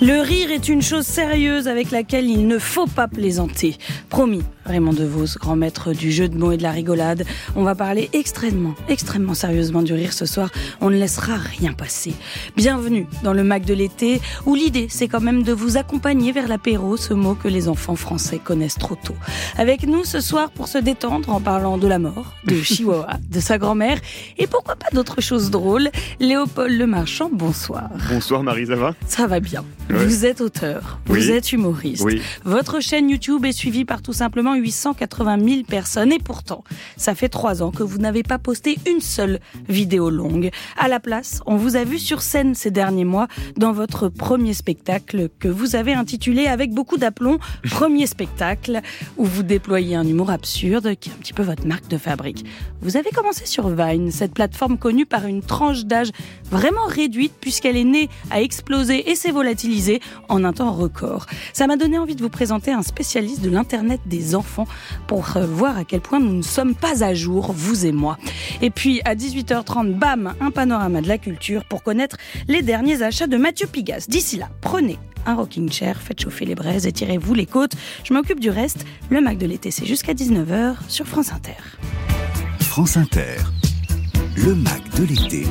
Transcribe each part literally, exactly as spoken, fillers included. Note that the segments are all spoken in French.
Le rire est une chose sérieuse avec laquelle il ne faut pas plaisanter. Promis, Raymond Devos, grand maître du jeu de mots et de la rigolade, on va parler extrêmement, extrêmement sérieusement du rire ce soir. On ne laissera rien passer. Bienvenue dans le Mac de l'été, où l'idée c'est quand même de vous accompagner vers l'apéro, ce mot que les enfants français connaissent trop tôt. Avec nous ce soir pour se détendre en parlant de la mort, de Chihuahua, de sa grand-mère et pourquoi pas d'autres choses drôles. Léopold Lemarchand, bonsoir. Bonsoir Marie, ça va ? Ça va bien. Ouais. Vous êtes auteur, Oui. vous êtes humoriste. Oui. Votre chaîne YouTube est suivie par tout simplement huit cent quatre-vingt mille personnes. Et pourtant, ça fait trois ans que vous n'avez pas posté une seule vidéo longue. À la place, on vous a vu sur scène ces derniers mois dans votre premier spectacle que vous avez intitulé avec beaucoup d'aplomb « Premier spectacle » où vous déployez un humour absurde qui est un petit peu votre marque de fabrique. Vous avez commencé sur Vine, cette plateforme connue par une tranche d'âge vraiment réduite puisqu'elle est née à exploser et s'est volatilisée en un temps record. Ça m'a donné envie de vous présenter un spécialiste de l'Internet des enfants pour voir à quel point nous ne sommes pas à jour, vous et moi. Et puis à dix-huit heures trente, bam, un panorama de la culture pour connaître les derniers achats de Mathieu Pigasse. D'ici là, prenez un rocking chair, faites chauffer les braises et tirez-vous les côtes. Je m'occupe du reste. Le Mac de l'été, c'est jusqu'à dix-neuf heures sur France Inter. France Inter, le Mac de l'été.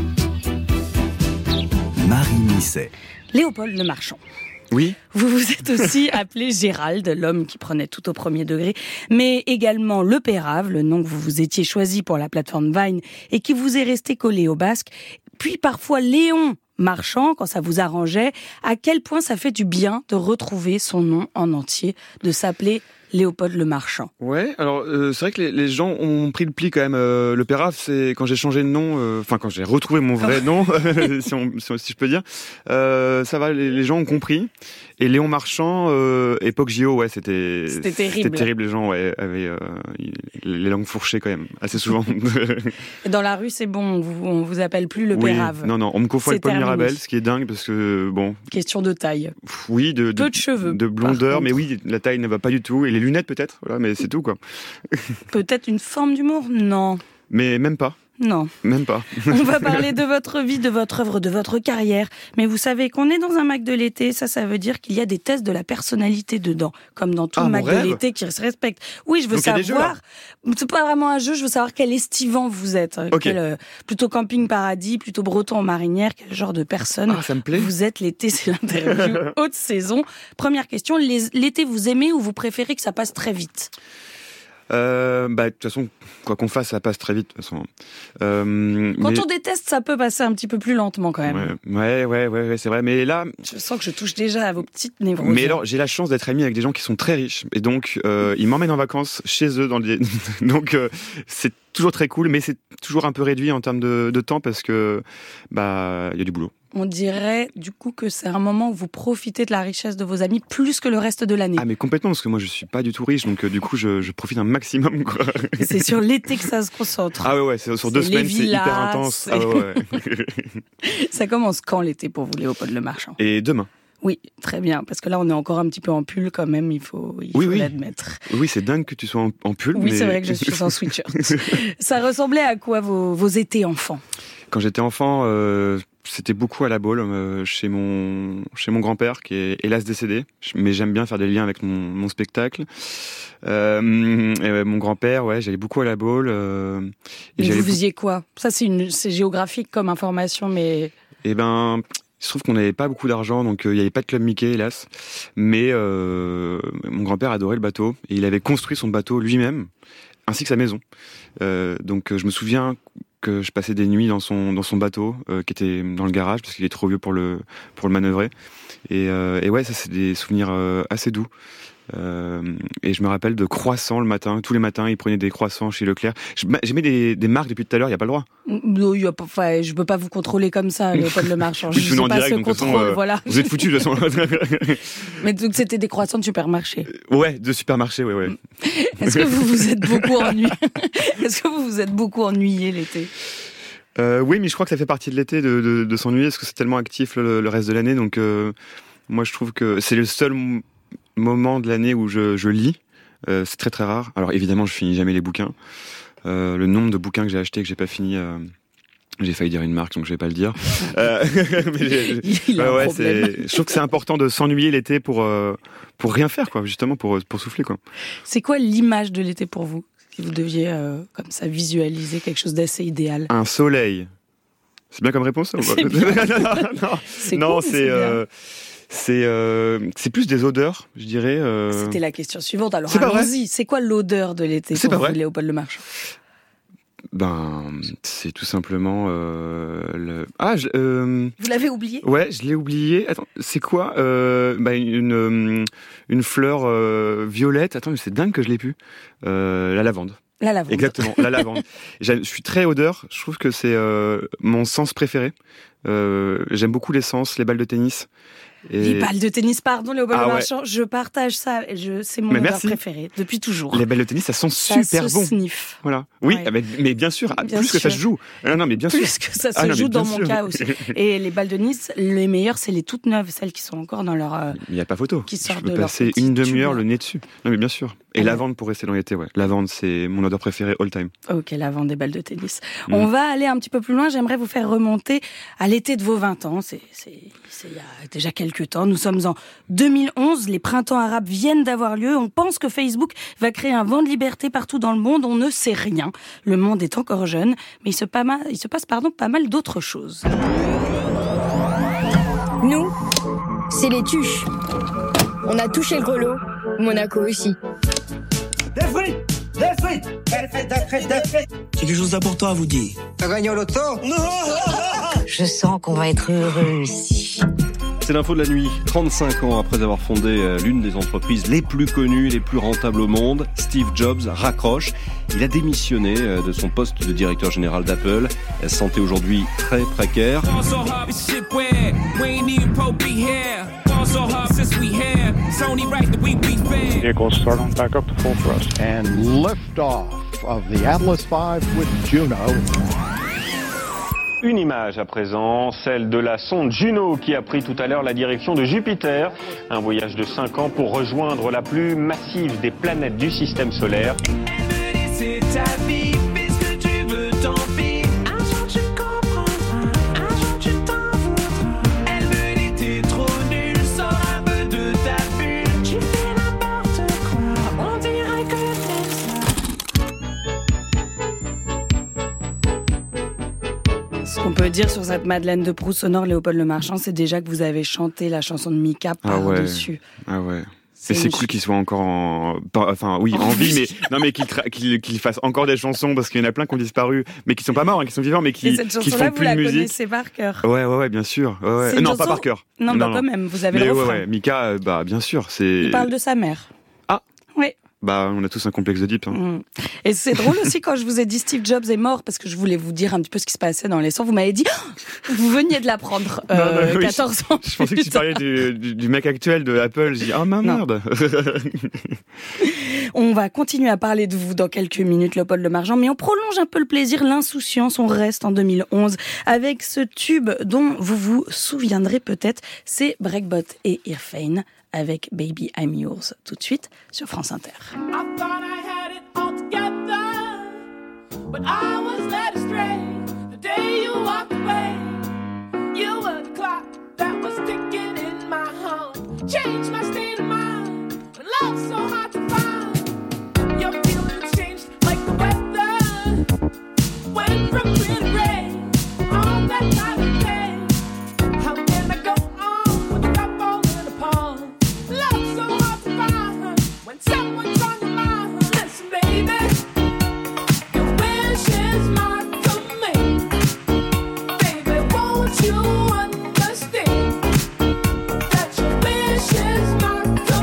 Marie Misset. Léopold Lemarchand. Oui. Vous vous êtes aussi appelé Gérald, l'homme qui prenait tout au premier degré, mais également Le Pérave, le nom que vous vous étiez choisi pour la plateforme Vine et qui vous est resté collé au basque. Puis parfois Léon Marchand, quand ça vous arrangeait. À quel point ça fait du bien de retrouver son nom en entier, de s'appeler Léopold Lemarchand. Ouais, alors euh, c'est vrai que les, les gens ont pris le pli quand même. Euh, le Pérave, c'est quand j'ai changé de nom, enfin euh, quand j'ai retrouvé mon vrai nom, si, on, si, si je peux dire. Euh, ça va, les, les gens ont compris. Et Léon Marchand, euh, époque J O, ouais, c'était c'était terrible. C'était terrible. Les gens ouais, avaient euh, les langues fourchées quand même, assez souvent. Et dans la rue, c'est bon, on vous, on vous appelle plus le oui, Pérave. Non, non, on me confond avec Paul terminé. Mirabel, ce qui est dingue parce que bon. Question de taille. Oui, de, de peu de cheveux, de blondeur, mais oui, la taille ne va pas du tout. Et les lunettes peut-être, voilà, mais c'est tout quoi. Peut-être une forme d'humour ? Non. Mais même pas. Non. Même pas. On va parler de votre vie, de votre œuvre, de votre carrière. Mais vous savez qu'on est dans un Mac de l'été, ça, ça veut dire qu'il y a des tests de la personnalité dedans. Comme dans tout ah, Mac mon de rêve. l'été qui se respecte. Oui, je veux Donc, savoir. C'est pas vraiment un jeu, je veux savoir quel estivant vous êtes. Okay. Quel, euh, plutôt camping paradis, plutôt breton en marinière, quel genre de personne ah, ça me plaît. vous êtes l'été, c'est l'interview haute saison. Première question, les, l'été vous aimez ou vous préférez que ça passe très vite ? Euh, bah, de toute façon, quoi qu'on fasse, ça passe très vite. De toute façon. Euh, quand mais... on déteste, ça peut passer un petit peu plus lentement quand même. Ouais, ouais, ouais, ouais, c'est vrai. Mais là, je sens que je touche déjà à vos petites névroses. Mais alors, j'ai la chance d'être ami avec des gens qui sont très riches, et donc euh, ils m'emmènent en vacances chez eux. Dans le... donc euh, c'est toujours très cool, mais c'est toujours un peu réduit en termes de, de temps parce que bah il y a du boulot. On dirait du coup que c'est un moment où vous profitez de la richesse de vos amis plus que le reste de l'année. Ah mais complètement, parce que moi je suis pas du tout riche, donc euh, du coup je, je profite un maximum quoi. C'est sur l'été que ça se concentre. Ah ouais ouais, c'est sur deux c'est semaines, villas, c'est hyper intense. C'est... Ah ouais, ouais. Ça commence quand l'été pour vous, Léopold Lemarchand ? Et demain. Oui, très bien, parce que là on est encore un petit peu en pull quand même, il faut, il oui, faut oui. l'admettre. Oui, c'est dingue que tu sois en, en pull. Oui, mais... c'est vrai que je suis en sweatshirt. Ça ressemblait à quoi vos, vos étés enfants ? Quand j'étais enfant, euh, c'était beaucoup à la Baule, euh, chez mon chez mon grand-père qui est hélas décédé, mais j'aime bien faire des liens avec mon, mon spectacle. Euh, et, euh, mon grand-père, ouais, j'allais beaucoup à la Baule. Euh, et et vous faisiez quoi ? Ça c'est une, c'est géographique comme information, mais. Eh ben. Il se trouve qu'on n'avait pas beaucoup d'argent, donc il euh, n'y avait pas de club Mickey, hélas. Mais euh, mon grand-père adorait le bateau, et il avait construit son bateau lui-même, ainsi que sa maison. Euh, donc je me souviens que je passais des nuits dans son dans son bateau, euh, qui était dans le garage, parce qu'il est trop vieux pour le pour le manœuvrer. Et, euh, et ouais, ça c'est des souvenirs euh, assez doux. Euh, et je me rappelle de croissants le matin. Tous les matins, ils prenaient des croissants chez Leclerc. J'ai mis des, des marques depuis tout à l'heure, il n'y a pas le droit. Non, y a pas, enfin, je ne peux pas vous contrôler comme ça, Léopold Lemarchand. Je ne sais pas direct, ce contrôle, façon, euh, voilà. Vous êtes foutus de toute façon. Mais donc c'était des croissants de supermarché. Ouais, de supermarché, ouais, ouais. Est-ce que vous vous êtes beaucoup ennuyé Est-ce que vous vous êtes beaucoup ennuyé l'été ? euh, Oui, mais je crois que ça fait partie de l'été de, de, de s'ennuyer, parce que c'est tellement actif le, le reste de l'année. Donc, euh, moi, je trouve que c'est le seul moment de l'année où je, je lis. Euh, c'est très très rare. Alors évidemment, je finis jamais les bouquins. Euh, le nombre de bouquins que j'ai achetés que j'ai pas fini, euh, J'ai failli dire une marque, donc je vais pas le dire. euh, mais j'ai, Il a ouais, un ouais, c'est, je trouve que c'est important de s'ennuyer l'été pour euh, pour rien faire, quoi, justement pour pour souffler, quoi. C'est quoi l'image de l'été pour vous? Si vous deviez euh, comme ça visualiser quelque chose d'assez idéal. Un soleil. C'est bien comme réponse, ça, ou pas? C'est bien. non, non, C'est non, cool, c'est c'est bien. euh, c'est euh, c'est plus des odeurs, je dirais. Euh... C'était la question suivante. Alors C'est pas allons-y. C'est quoi l'odeur de l'été C'est pour pas vous, vrai. Léopold Lemarchand? Ben, c'est tout simplement euh, le. Ah, je, euh, Vous l'avez oublié? ouais, je l'ai oublié. Attends, c'est quoi euh, ben, une euh, une fleur euh, violette. Attends, mais c'est dingue que je l'ai pu. Euh, la lavande. La lavande. Exactement, la lavande. J'ai- Je suis très odeur. Je trouve que c'est euh, mon sens préféré. Euh, j'aime beaucoup l'essence, les balles de tennis. Et... Les balles de tennis, pardon Léopold Ah ouais. Lemarchand, je partage ça. et Je, c'est mon Mais odeur merci. préférée depuis toujours. Les balles de tennis, ça sent Ça super se bon. sniffe. Voilà. Oui, Ouais. ah, mais, mais bien sûr, ah, Bien plus que ça sûr. se joue. Non, non, mais bien sûr. Plus que ça se Ah non, mais joue bien dans mon sûr. cas aussi. Et les balles de Nice, les meilleures, c'est les toutes neuves, celles qui sont encore dans leur. euh, Il n'y a pas photo. Qui Je sortent peux de leur passer petit une demi-heure tube, là. le nez dessus. Non, mais bien sûr. Et Ah ouais. lavande pour rester dans l'été, ouais. Lavande, c'est mon odeur préférée all time. Ok, lavande des balles de tennis. Mm. On va aller un petit peu plus loin. J'aimerais vous faire remonter à l'été de vos vingt ans. C'est, c'est, c'est il y a déjà quelques temps. Nous sommes en deux mille onze. Les printemps arabes viennent d'avoir lieu. On pense que Facebook va créer un vent de liberté partout dans le monde. On ne sait rien. Le monde est encore jeune, mais il se, pas mal, il se passe pardon, pas mal d'autres choses. Nous, c'est les tuches. On a touché le grelot, Monaco aussi. Des frites! Des frites! Des frites, des frites, des frites! J'ai quelque chose d'important à vous dire. T'as gagné au loto? Je sens qu'on va être heureux ici. C'est l'info de la nuit. trente-cinq ans après avoir fondé euh, l'une des entreprises les plus connues, les plus rentables au monde, Steve Jobs raccroche. Il a démissionné euh, de son poste de directeur général d'Apple. La santé aujourd'hui très précaire. Vehicles starting back up to full thrust. And liftoff of the Atlas five with Juno. Une image à présent, celle de la sonde Juno qui a pris tout à l'heure la direction de Jupiter. Un voyage de cinq ans pour rejoindre la plus massive des planètes du système solaire. C'est ta vie, fais ce que tu veux, tant pis. Un jour tu comprendras, un jour tu t'en voudras. Elle veut l'été trop nul, sors un peu de ta bulle. Tu fais n'importe quoi, on dirait que t'aimes ça. Ce qu'on peut dire sur cette Madeleine de Proust sonore, Léopold Lemarchand, c'est déjà que vous avez chanté la chanson de Mika Ah ouais. par-dessus. Ah ouais. C'est Et c'est une cool ch- qu'il soit encore en, pas- enfin oui, En en vie, vie. mais non mais qu'il tra- qu'il qu'il fasse encore des chansons parce qu'il y en a plein qui ont disparu, mais qui sont pas morts, hein, qui sont vivants, mais Et qui cette qui chanson-là, font vous plus la de musique. connaissez par cœur. Ouais ouais ouais, bien sûr. Ouais, ouais. C'est une Non, chanson- pas par cœur. Non, bah quand même, vous avez mais le ouais refrain. ouais, Mika, euh, bah bien sûr, c'est. Il parle de sa mère. Ah. Oui. Bah on a tous un complexe d'Oedipe. Hein. Mm. Et c'est drôle aussi quand je vous ai dit Steve Jobs est mort, parce que je voulais vous dire un petit peu ce qui se passait dans les sons. Vous m'avez dit, oh, vous veniez de l'apprendre euh, Non, non, oui, quatorze ans. Je pensais que tu plus tard. parlais du, du, du mec actuel de Apple. J'ai dit ah ma Non. merde. On va continuer à parler de vous dans quelques minutes, Léopold Lemarchand, mais on prolonge un peu le plaisir, l'insouciance. On reste en deux mille onze avec ce tube dont vous vous souviendrez peut-être. C'est Breakbot et Irfane avec Baby I'm Yours. Tout de suite sur France Inter. I thought I had it all together, but I was led astray the day you walked away. You were the clock that was ticking in my heart, changed my state of mind. When love's so hard to find, your feelings changed like the weather. Went from gray to gray, all that time of day. How can I go on with the cup falling apart? Love's so hard to find when someone's on your mind. Listen, baby, your wish is my command. Baby, won't you understand that your wish is my command?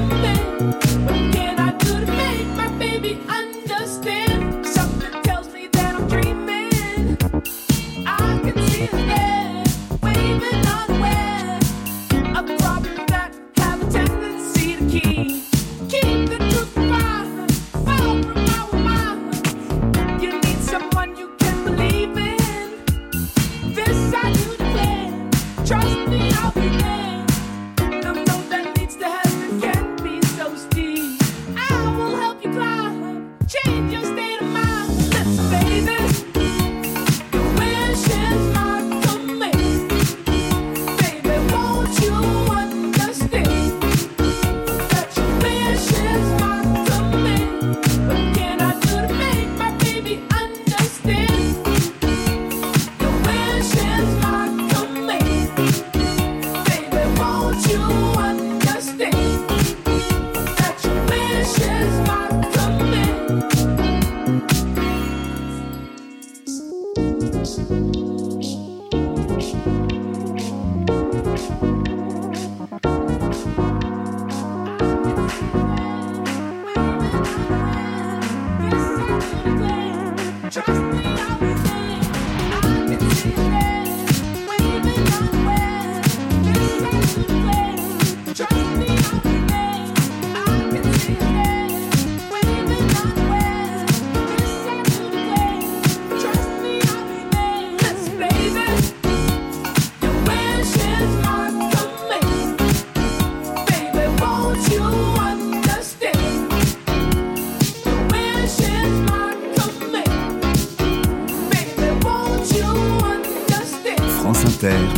Inter,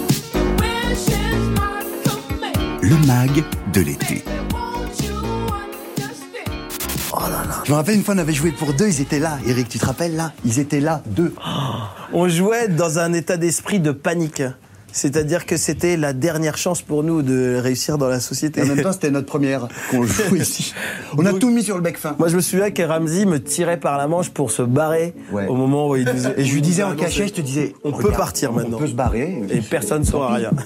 le mag de l'été. Oh là là. Je me rappelle une fois on avait joué pour deux, ils étaient là. Eric, tu te rappelles là ? Ils étaient là, deux. Oh, on jouait dans un état d'esprit de panique. C'est-à-dire que c'était la dernière chance pour nous de réussir dans la société. Et en même temps, c'était notre première qu'on joue ici. On a tout mis sur le bec fin. Moi, je me souviens que Ramzy me tirait par la manche pour se barrer ouais. au moment où il disait... Et je lui disais en cachet, je te disais... On peut partir maintenant. On peut se barrer. Et personne ne saura rien.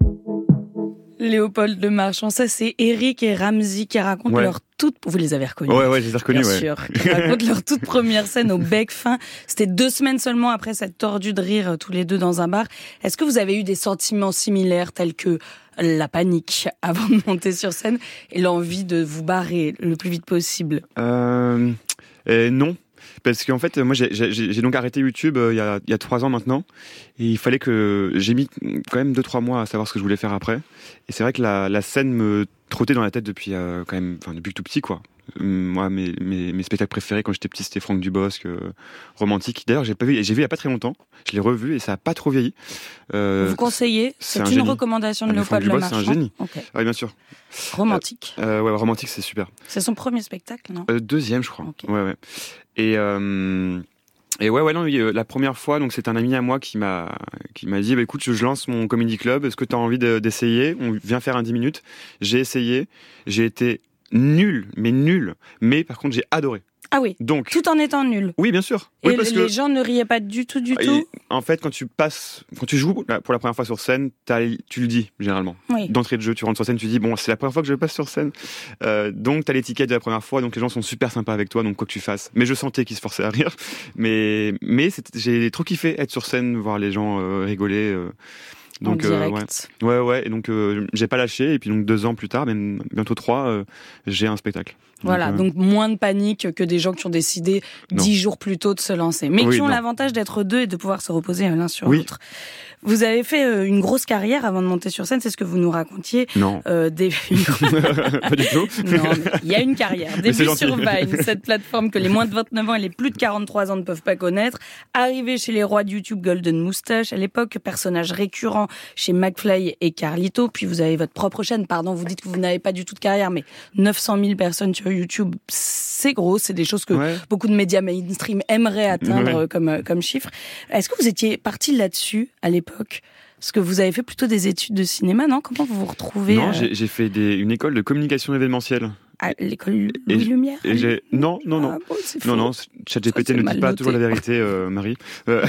Léopold de Marchand, ça c'est Eric et Ramzy qui racontent ouais. leur toute... Vous les avez reconnus. Ouais, ouais, je les ai reconnus, Bien ouais. sûr. Qui racontent leur toute première scène au bec fin. C'était deux semaines seulement après cette tordue de rire tous les deux dans un bar. Est-ce que vous avez eu des sentiments similaires tels que la panique avant de monter sur scène et l'envie de vous barrer le plus vite possible ? Euh... Euh, non. Parce qu'en fait, moi, j'ai, j'ai, j'ai donc arrêté YouTube euh, il y a, il y a trois ans maintenant. Et il fallait que... J'ai mis quand même deux, trois mois à savoir ce que je voulais faire après. Et c'est vrai que la, la scène me trottait dans la tête depuis euh, quand même... Enfin, depuis tout petit, quoi. Moi, mes, mes, mes spectacles préférés quand j'étais petit, c'était Franck Dubosc, euh, Romantique. D'ailleurs, j'ai pas vu, j'ai vu il y a pas très longtemps. Je l'ai revu et ça a pas trop vieilli. Euh, Vous conseillez ? C'est, c'est une génie. Recommandation de ah, Léopold Le Marchand. C'est un génie. Okay. Ah, oui, bien sûr. Romantique. Euh, euh, ouais, Romantique, c'est super. C'est son premier spectacle, non ? euh, Deuxième, je crois. Okay. Ouais, ouais. Et euh, et ouais, ouais, non. La première fois, donc c'est un ami à moi qui m'a qui m'a dit, bah, écoute, je lance mon comedy club. Est-ce que tu as envie de, d'essayer ? On vient faire un dix minutes. J'ai essayé. J'ai été nul, mais nul. Mais par contre, j'ai adoré. Ah oui. Donc, tout en étant nul. Oui, bien sûr. Et oui, parce les que, gens ne riaient pas du tout, du et, tout. En fait, quand tu passes, quand tu joues pour la première fois sur scène, tu le dis généralement. Oui. D'entrée de jeu, tu rentres sur scène, tu dis bon, c'est la première fois que je passe sur scène. Euh, donc, t'as l'étiquette de la première fois, donc les gens sont super sympas avec toi, donc quoi que tu fasses. Mais je sentais qu'ils se forçaient à rire. Mais, mais j'ai trop kiffé être sur scène, voir les gens euh, rigoler. Euh, Donc, en direct. Euh, ouais. ouais, ouais. Et donc, euh, j'ai pas lâché. Et puis, donc, deux ans plus tard, même bientôt trois, euh, j'ai un spectacle. Voilà, donc, euh... donc moins de panique que des gens qui ont décidé dix jours plus tôt de se lancer. Mais oui, qui ont non. l'avantage d'être deux et de pouvoir se reposer l'un sur oui. l'autre. Vous avez fait une grosse carrière avant de monter sur scène, c'est ce que vous nous racontiez. Non. Euh, des... Pas du tout. Non, il y a une carrière. Début sur Vine, cette plateforme que les moins de vingt-neuf ans et les plus de quarante-trois ans ne peuvent pas connaître. Arrivé chez les rois de YouTube, Golden Moustache. À l'époque, personnage récurrent chez McFly et Carlito. Puis vous avez votre propre chaîne. Pardon, vous dites que vous n'avez pas du tout de carrière, mais neuf cent mille personnes sur YouTube, c'est gros. C'est des choses que ouais. beaucoup de médias mainstream aimeraient atteindre ouais. comme, comme chiffre. Est-ce que vous étiez parti là-dessus à l'époque ? Parce que vous avez fait plutôt des études de cinéma, non ? Comment vous vous retrouvez ? Non, euh... j'ai, j'ai fait des, une école de communication événementielle. À l'école Louis Lumière et j'ai... Non, non, non. Ah bon, non, non, ChatGPT ne dit pas noté. toujours la vérité, euh, Marie. Euh...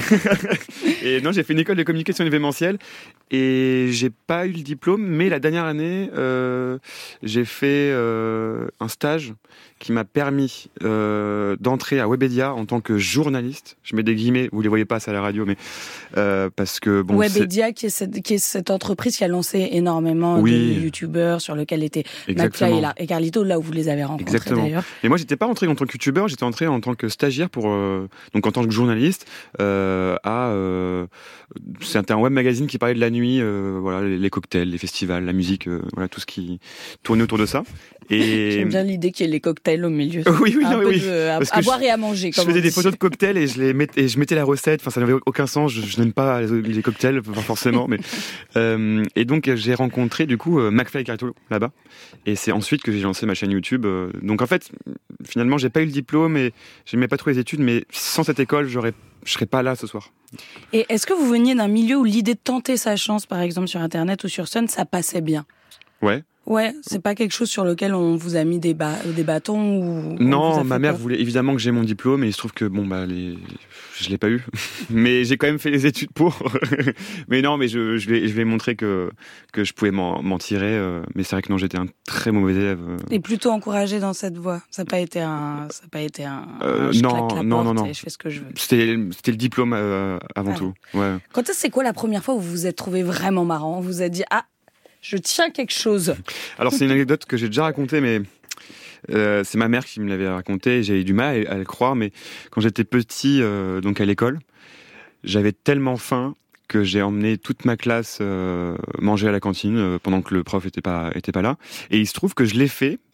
et non, j'ai fait une école de communication événementielle et j'ai pas eu le diplôme, mais la dernière année, euh, j'ai fait euh, un stage qui m'a permis euh, d'entrer à Webedia en tant que journaliste. Je mets des guillemets, vous les voyez pas, c'est à la radio, mais euh, parce que bon. Webedia, qui est cette, qui est cette entreprise qui a lancé énormément oui. de youtubeurs, sur lequel étaient McFly et, la, et Carlito, là où vous les avez rencontrés. Exactement. D'ailleurs. Et moi, j'étais pas entré en tant que youtubeur, j'étais entré en tant que stagiaire pour, euh, donc en tant que journaliste, euh, à, euh, c'était un web magazine qui parlait de la nuit, euh, voilà, les, les cocktails, les festivals, la musique, euh, voilà, tout ce qui tournait autour de ça. Et j'aime bien l'idée qu'il y ait les cocktails au milieu. Oui, oui, un non, peu oui. De, à, à boire je, et à manger. Je faisais des photos de cocktails et je les mettais, et je mettais la recette. Enfin, ça n'avait aucun sens. Je, je n'aime pas les, les cocktails, pas forcément, mais euh, et donc j'ai rencontré du coup McFly et Carlito là-bas. Et c'est ensuite que j'ai lancé ma chaîne YouTube. Donc en fait, finalement, j'ai pas eu le diplôme et j'aimais pas trop les études, mais sans cette école, j'aurais, je serais pas là ce soir. Et est-ce que vous veniez d'un milieu où l'idée de tenter sa chance, par exemple sur Internet ou sur scène, ça passait bien ? Ouais. Ouais, c'est pas quelque chose sur lequel on vous a mis des, ba- des bâtons ou non, ma mère peur. voulait évidemment que j'ai mon diplôme et il se trouve que bon bah les... je l'ai pas eu, mais j'ai quand même fait les études pour. mais non, mais je je vais je vais montrer que que je pouvais m'en, m'en tirer. Euh, mais c'est vrai que non, j'étais un très mauvais élève. Euh... Et plutôt encouragé dans cette voie. Ça n'a pas été un ça a pas été un. Euh, un je non, claque la non, porte non, non. Et je fais ce que je veux. C'était c'était le diplôme euh, avant ah. tout. Ouais. Quand est-ce c'est quoi la première fois où vous vous êtes trouvé vraiment marrant ? Vous vous êtes dit ah. Je tiens quelque chose. Alors, c'est une anecdote que j'ai déjà racontée, mais euh, c'est ma mère qui me l'avait racontée. J'ai eu du mal à, à le croire, mais quand j'étais petit, euh, donc à l'école, j'avais tellement faim que j'ai emmené toute ma classe euh, manger à la cantine euh, pendant que le prof était pas était pas là. Et il se trouve que je l'ai fait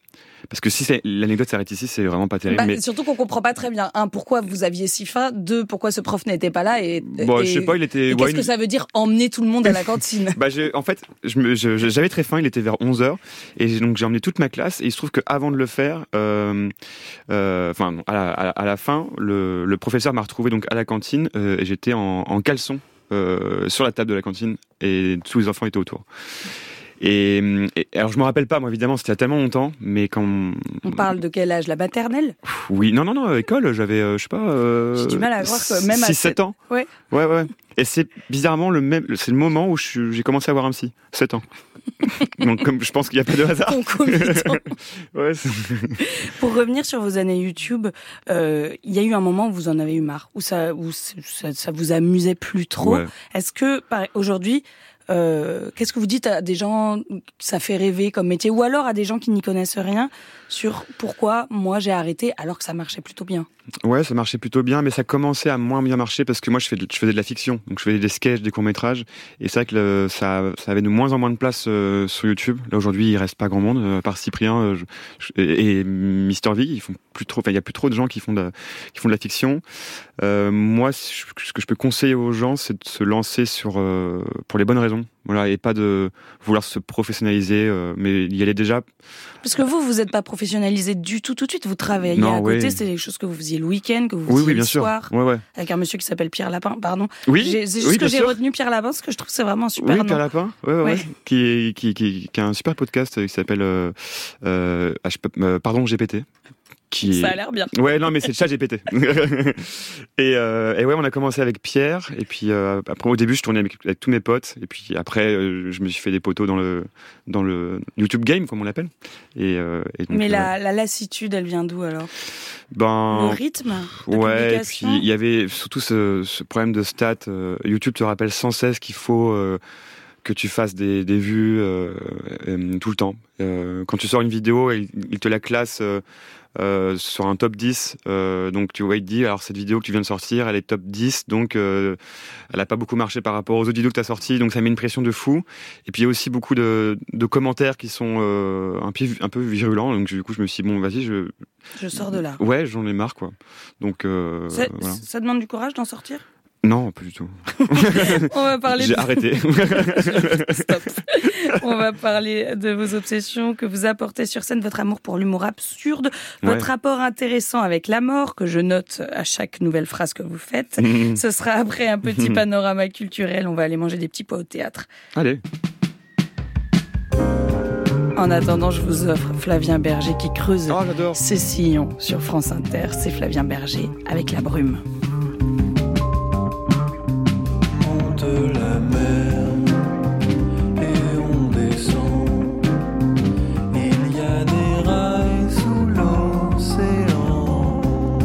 Parce que si c'est, l'anecdote s'arrête ici, c'est vraiment pas terrible. Bah, mais... Surtout qu'on comprend pas très bien. Un, pourquoi vous aviez si faim. Deux, pourquoi ce prof n'était pas là. Et, bon, et, je sais pas, il était. Et ouais, qu'est-ce une... que ça veut dire emmener tout le monde à la cantine? Bah, j'ai, en fait, je me, je, j'avais très faim. Il était vers onze heures et donc j'ai emmené toute ma classe. Et il se trouve qu'avant de le faire, enfin, euh, euh, à, la, à, la, à la fin, le, le professeur m'a retrouvé donc à la cantine euh, et j'étais en, en caleçon euh, sur la table de la cantine et tous les enfants étaient autour. Et, et alors je me rappelle pas, moi évidemment, c'était il y a tellement longtemps, mais quand on parle de quel âge, la maternelle? Oui, non, non, non, école, j'avais, euh, je sais pas. Euh, J'ai du mal à voir que même à six sept ans. Ouais. Ouais, ouais. Et c'est bizarrement le même, c'est le moment où je, j'ai commencé à avoir un psy, sept ans. Donc comme je pense qu'il n'y a pas de hasard. Ouais, pour revenir sur vos années YouTube, euh, il y a eu un moment où vous en avez eu marre, où ça, où ça, ça vous amusait plus trop. Ouais. Est-ce que par, aujourd'hui, Euh, qu'est-ce que vous dites à des gens que ça fait rêver comme métier, ou alors à des gens qui n'y connaissent rien, sur pourquoi moi j'ai arrêté alors que ça marchait plutôt bien? Ouais, ça marchait plutôt bien, mais ça commençait à moins bien marcher parce que moi je, fais de, je faisais de la fiction, donc je faisais des sketchs, des courts-métrages, et c'est vrai que le, ça, ça avait de moins en moins de place euh, sur YouTube. Là aujourd'hui il reste pas grand monde, euh, à part Cyprien euh, je, je, et, et Mister V, ils font plus trop, enfin il y a plus trop de gens qui font de la, qui font de la fiction. Euh, moi, ce que je peux conseiller aux gens, c'est de se lancer sur euh, pour les bonnes raisons. Voilà, et pas de vouloir se professionnaliser, euh, mais y aller déjà. Parce que vous, vous n'êtes pas professionnalisé du tout tout de suite. Vous travaillez non, à côté, oui. C'est des choses que vous faisiez le week-end, que vous faisiez oui, oui, bien le sûr. soir, ouais, ouais. avec un monsieur qui s'appelle Pierre Lapin, pardon. Oui, j'ai, c'est juste oui, que j'ai sûr. retenu Pierre Lapin, parce que je trouve que c'est vraiment un super oui, nom. Pierre Lapin, ouais, ouais, ouais. ouais. Qui, qui, qui, qui a un super podcast qui s'appelle euh, euh, euh, Pardon G P T. Qui... Ça a l'air bien. Ouais, non, mais c'est le chat G P T. et, euh, et ouais, on a commencé avec Pierre. Et puis euh, après, au début, je tournais avec, avec tous mes potes. Et puis après, euh, je me suis fait des poteaux dans le dans le YouTube Game, comme on l'appelle. Et, euh, et donc, mais la, euh, la lassitude, elle vient d'où alors? Ben, le rythme de ouais, et puis il y avait surtout ce, ce problème de stats. Euh, YouTube te rappelle sans cesse qu'il faut euh, que tu fasses des, des vues euh, euh, tout le temps. Euh, quand tu sors une vidéo, il, il te la classe euh, euh, sur un top dix. Euh, donc tu vois, il te dit, alors cette vidéo que tu viens de sortir, elle est top dix, donc euh, elle n'a pas beaucoup marché par rapport aux autres vidéos que tu as sorties, donc ça met une pression de fou. Et puis il y a aussi beaucoup de, de commentaires qui sont euh, un, peu, un peu virulents, donc du coup je me suis dit, bon, vas-y, je... Je sors de là. Ouais, j'en ai marre, quoi. Donc, euh, ça, voilà. Ça demande du courage d'en sortir? Non, pas du tout. On va parler. J'ai de... arrêté. Stop. On va parler de vos obsessions que vous apportez sur scène, votre amour pour l'humour absurde, votre ouais. rapport intéressant avec la mort, que je note à chaque nouvelle phrase que vous faites. Mmh. Ce sera après un petit panorama culturel. On va aller manger des petits pois au théâtre. Allez. En attendant, je vous offre Flavien Berger qui creuse oh, ses sillons sur France Inter. C'est Flavien Berger avec La Brume. De la mer et on descend, il y a des rails sous l'océan,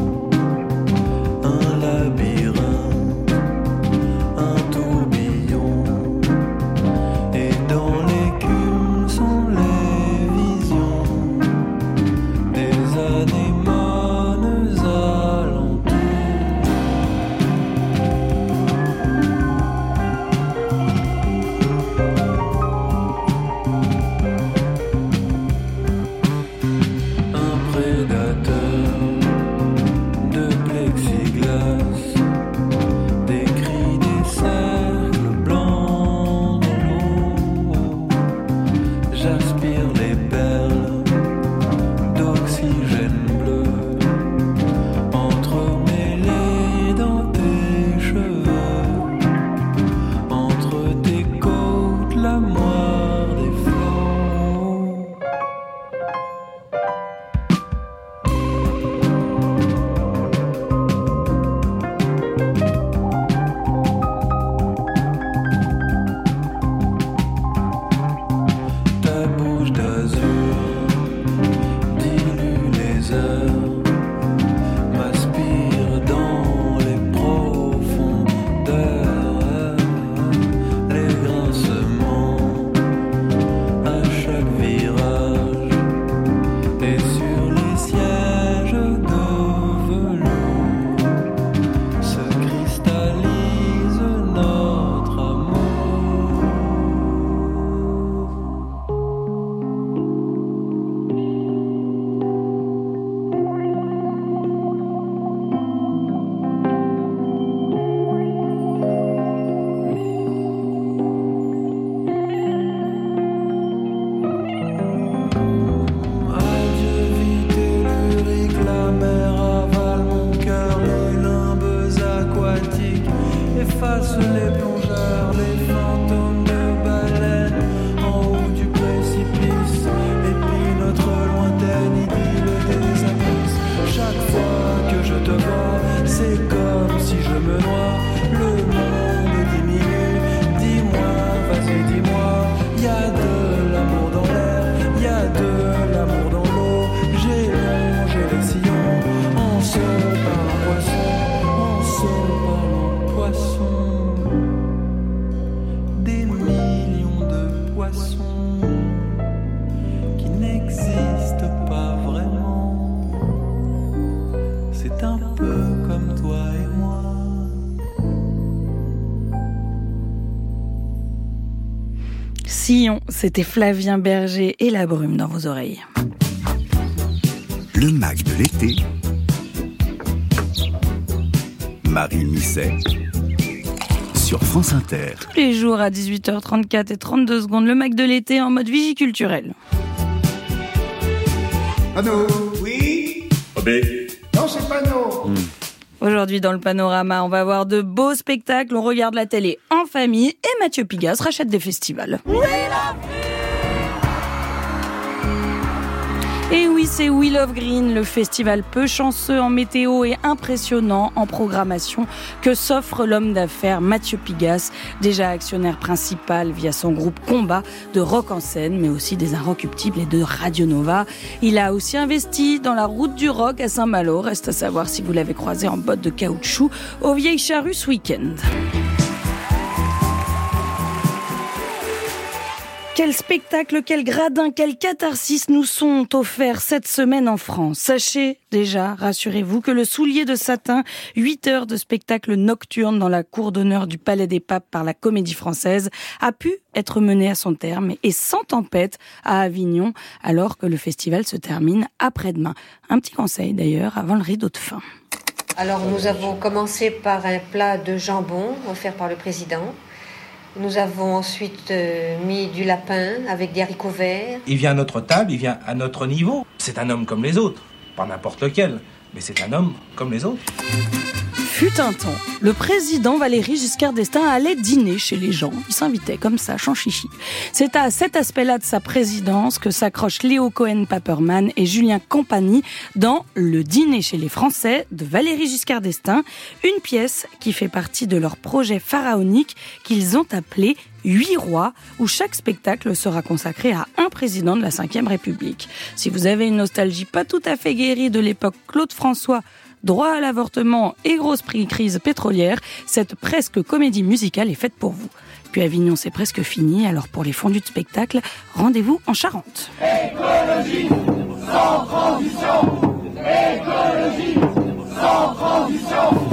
un labyrinthe, un tourbillon, et dans l'écume sont les visions des anémones alentours. Sillon, c'était Flavien Berger et la brume dans vos oreilles. Le Mac de l'été. Marie Musset sur France Inter. Tous les jours à dix-huit heures trente-quatre et trente-deux secondes, le Mac de l'été en mode vigiculturel. Pano. Oui. Obé. Non, c'est Pano. Mmh. Aujourd'hui, dans le panorama, on va voir de beaux spectacles, on regarde la télé en famille et Mathieu Pigasse rachète des festivals. We love Et oui, c'est We Love Green, le festival peu chanceux en météo et impressionnant en programmation que s'offre l'homme d'affaires Mathieu Pigasse, déjà actionnaire principal via son groupe Combat de Rock en scène, mais aussi des Inrecuptibles et de Radio Nova. Il a aussi investi dans la route du rock à Saint-Malo. Reste à savoir si vous l'avez croisé en bottes de caoutchouc aux Vieilles Charrues ce week-end. Quel spectacle, quel gradin, quel catharsis nous sont offerts cette semaine en France. Sachez déjà, rassurez-vous, que le Soulier de satin, huit heures de spectacle nocturne dans la cour d'honneur du Palais des Papes par la Comédie Française, a pu être mené à son terme et sans tempête à Avignon, alors que le festival se termine après-demain. Un petit conseil d'ailleurs avant le rideau de fin. Alors nous avons commencé par un plat de jambon offert par le président. Nous avons ensuite euh, mis du lapin avec des haricots verts. Il vient à notre table, il vient à notre niveau. C'est un homme comme les autres, pas n'importe lequel, mais c'est un homme comme les autres. Fut un temps, le président Valéry Giscard d'Estaing allait dîner chez les gens. Il s'invitait comme ça, sans chichi. C'est à cet aspect-là de sa présidence que s'accrochent Léo Cohen-Paperman et Julien Campagny dans Le dîner chez les Français de Valéry Giscard d'Estaing, une pièce qui fait partie de leur projet pharaonique qu'ils ont appelé Huit rois, où chaque spectacle sera consacré à un président de la cinquième République. Si vous avez une nostalgie pas tout à fait guérie de l'époque Claude François, droit à l'avortement et grosse crise pétrolière, cette presque comédie musicale est faite pour vous. Puis Avignon, c'est presque fini, alors pour les fondus de spectacle, rendez-vous en Charente. Écologie sans transition. Écologie sans transition.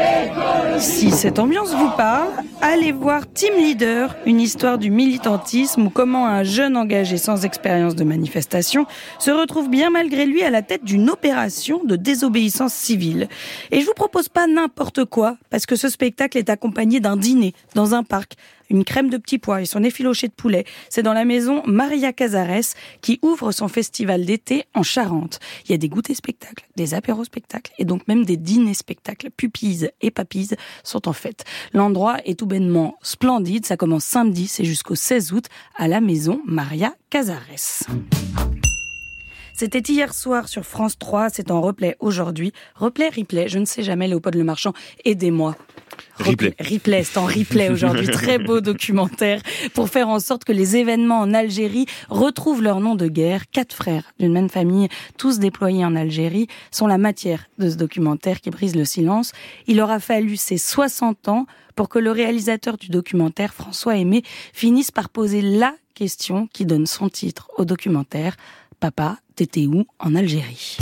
Si cette ambiance vous parle, allez voir Team Leader, une histoire du militantisme ou comment un jeune engagé sans expérience de manifestation se retrouve bien malgré lui à la tête d'une opération de désobéissance civile. Et je vous propose pas n'importe quoi, parce que ce spectacle est accompagné d'un dîner dans un parc, une crème de petits pois et son effiloché de poulet. C'est dans la maison Maria Casares qui ouvre son festival d'été en Charente. Il y a des goûters spectacles, des apéros spectacles et donc même des dîners spectacles. Pupilles et papilles sont en fête. L'endroit est tout bonnement splendide. Ça commence samedi, c'est jusqu'au seize août à la maison Maria Casares. C'était hier soir sur France trois, c'est en replay aujourd'hui. Replay, replay, je ne sais jamais, Léopold Lemarchand, aidez-moi. Replay. Replay, c'est en replay aujourd'hui. Très beau documentaire pour faire en sorte que les événements en Algérie retrouvent leur nom de guerre. Quatre frères d'une même famille, tous déployés en Algérie, sont la matière de ce documentaire qui brise le silence. Il aura fallu ses soixante ans pour que le réalisateur du documentaire, François Aimé, finisse par poser la question qui donne son titre au documentaire. Papa, t'étais où en Algérie?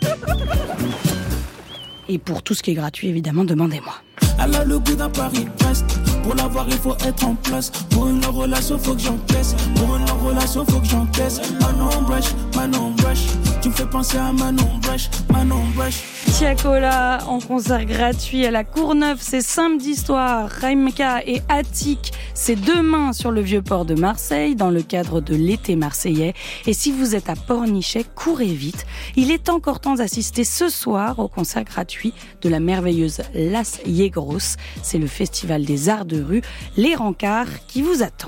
Et pour tout ce qui est gratuit, évidemment, demandez-moi. Elle a le goût d'un Paris-Brest. Pour l'avoir, il faut être en place. Pour une longue relation, faut que j'encaisse. Pour une longue relation, faut que j'encaisse. Manon Brèche, Manon Brèche. Tu me fais penser à Manon Brèche, Manon Brèche. Tiakola en concert gratuit à la Courneuve, c'est samedi soir. Raimka et Attic, c'est demain sur le Vieux-Port de Marseille, dans le cadre de l'été marseillais. Et si vous êtes à Pornichet, courez vite. Il est encore temps d'assister ce soir au concert gratuit de la merveilleuse Las Yegros. C'est le festival des arts de rue, Les Rencarts, qui vous attend.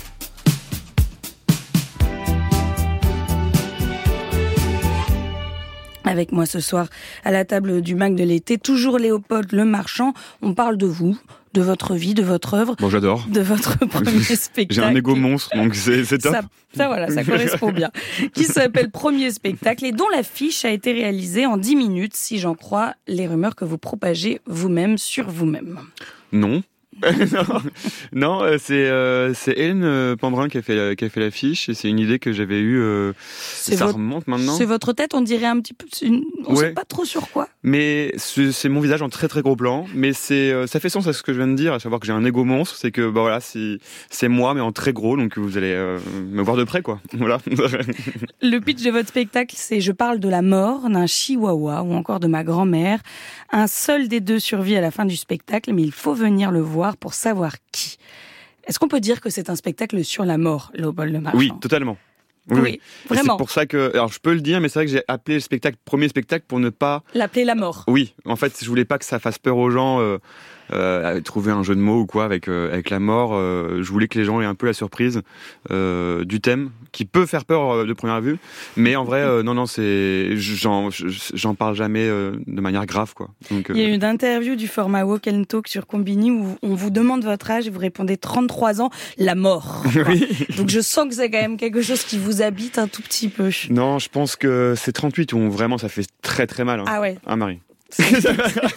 Avec moi ce soir, à la table du Mac de l'été, toujours Léopold Lemarchand. On parle de vous, de votre vie, de votre œuvre. Bon, j'adore. De votre premier spectacle. J'ai un égo monstre, donc c'est, c'est top. Ça, ça, voilà, ça correspond bien. Qui s'appelle Premier spectacle et dont l'affiche a été réalisée en dix minutes, si j'en crois les rumeurs que vous propagez vous-même sur vous-même. Non. non, non euh, c'est euh, c'est Hélène euh, Pandrin qui a fait la, qui a fait l'affiche et c'est une idée que j'avais eue. Euh, ça votre, remonte maintenant. C'est votre tête, on dirait un petit peu. Une, on ouais. sait pas trop sur quoi. Mais c'est, c'est mon visage en très très gros plan. Mais c'est euh, ça fait sens à ce que je viens de dire, à savoir que j'ai un égo monstre. C'est que bah voilà, c'est c'est moi mais en très gros, donc vous allez euh, me voir de près quoi. Voilà. Le pitch de votre spectacle, c'est je parle de la mort d'un chihuahua ou encore de ma grand-mère. Un seul des deux survit à la fin du spectacle, mais il faut venir le voir pour savoir qui. Est-ce qu'on peut dire que c'est un spectacle sur la mort, Léopold Lemarchand ? Oui, totalement. Oui, oui, oui. vraiment. C'est pour ça que, alors je peux le dire, mais c'est vrai que j'ai appelé le spectacle premier spectacle pour ne pas l'appeler la mort. Oui, en fait, je voulais pas que ça fasse peur aux gens. Euh, euh, trouver un jeu de mots ou quoi avec euh, avec la mort. Euh, je voulais que les gens aient un peu la surprise euh, du thème, qui peut faire peur euh, de première vue, mais en vrai, euh, non, non, c'est j'en j'en parle jamais euh, de manière grave, quoi. Donc, euh... il y a eu une interview du format Walk and Talk sur Combini où on vous demande votre âge et vous répondez trente-trois ans, la mort. Oui. Donc je sens que c'est quand même quelque chose qui vous habite un tout petit peu. Non, je pense que c'est trente-huit où vraiment ça fait très très mal. Hein. Ah ouais. Hein, Marie. C'est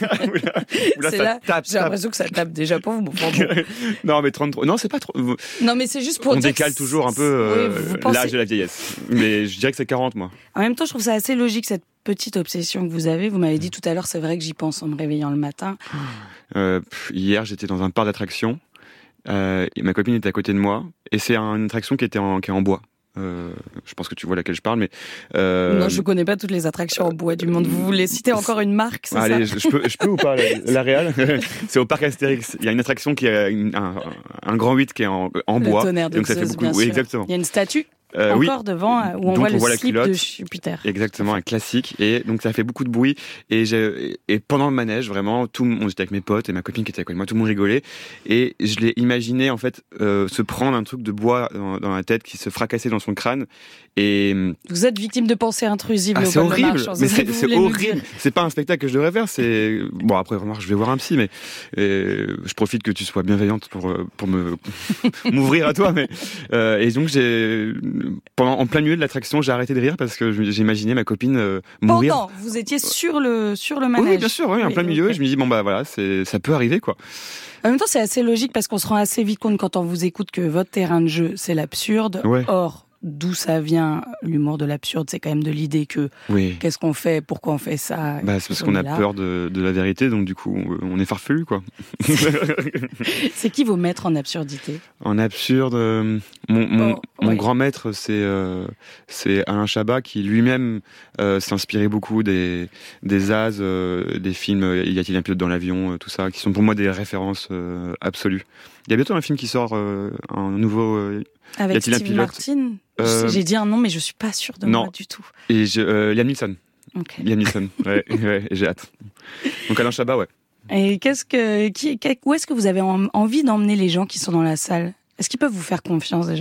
là, là, tape, j'ai l'impression que ça tape déjà pour vous. Bon, bon. Non, mais trente-trois. Non, c'est pas trop. Non, mais c'est juste pour on dire. On décale toujours un peu euh, oui, pensez... l'âge de la vieillesse. Mais je dirais que c'est quarante, moi. En même temps, je trouve ça assez logique, cette petite obsession que vous avez. Vous m'avez dit tout à l'heure, c'est vrai que j'y pense en me réveillant le matin. Euh, pff, hier, j'étais dans un parc d'attractions. Euh, et ma copine était à côté de moi. Et c'est une attraction qui était en, qui est en bois. Euh, je pense que tu vois laquelle je parle, mais euh... non, je connais pas toutes les attractions en bois du monde. Vous voulez citer encore une marque, c'est Allez, ça je, je peux, je peux ou pas la, la Réal. C'est au parc Astérix. Il y a une attraction qui a une, un, un grand huit qui est en, en le bois. Tonnerre de donc ça Zeus, fait beaucoup. bien Oui, sûr. exactement. Il y a une statue. Euh, encore oui. devant où on donc voit on le voit la slip culotte. de Jupiter. Exactement, un classique. Et donc ça fait beaucoup de bruit. Et, j'ai, et pendant le manège, vraiment, tout, on était avec mes potes et ma copine qui était avec moi, tout le monde rigolait. Et je l'ai imaginé en fait euh, se prendre un truc de bois dans, dans la tête qui se fracassait dans son crâne. Et vous êtes victime de pensées intrusives. Ah, c'est horrible, Marchand, mais c'est, c'est horrible. C'est pas un spectacle que je devrais faire. C'est bon après, remarque, je vais voir un psy, mais euh, je profite que tu sois bienveillante pour pour me m'ouvrir à toi. Mais euh, et donc j'ai pendant en plein milieu de l'attraction, j'ai arrêté de rire parce que j'imaginais ma copine euh, mourir. Pendant, vous étiez sur le sur le manège. Oui, bien sûr, oui, en oui, plein milieu. Okay. Je me dis bon bah voilà, c'est ça peut arriver quoi. En même temps, c'est assez logique parce qu'on se rend assez vite compte quand on vous écoute que votre terrain de jeu, c'est l'absurde. Ouais. Or, d'où ça vient, l'humour de l'absurde, c'est quand même de l'idée que oui. qu'est-ce qu'on fait, pourquoi on fait ça. Bah, c'est parce qu'on a là. peur de, de la vérité, donc du coup, on est farfelu, quoi. C'est qui vos maîtres en absurdité ? En absurde, euh, mon, mon, oh, mon oui. grand maître, c'est, euh, c'est Alain Chabat, qui lui-même euh, s'est inspiré beaucoup des, des As, euh, des films euh, Y a-t-il un pilote dans l'avion, euh, tout ça, qui sont pour moi des références euh, absolues. Il y a bientôt un film qui sort, euh, un nouveau... Euh, Avec Steve Martin. Euh... J'ai dit un nom, mais je suis pas sûre de non. moi du tout. Et je, euh, Liam Neeson. Okay. Liam Neeson. Ouais, ouais, j'ai hâte. Donc Alain Chabat, ouais. Et qu'est-ce que, qui, où est-ce que vous avez en, envie d'emmener les gens qui sont dans la salle ? Est-ce qu'ils peuvent vous faire confiance déjà ?